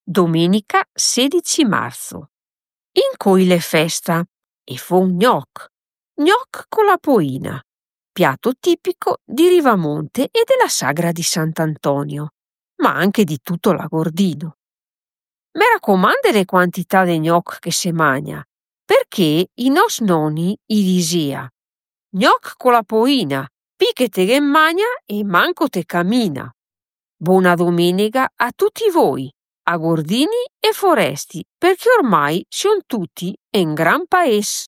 Domenica 16 marzo. In cui le festa e fu un gnoc con la poina, piatto tipico di Rivamonte e della sagra di Sant'Antonio, ma anche di tutto l'Agordino. Mi raccomando le quantità di gnoc che se magna, perché i nos nonni i disia: gnoc con la poina, picche te che magna e manco te cammina. Buona domenica a tutti voi, agordini e foresti, perché ormai son tutti in gran paese.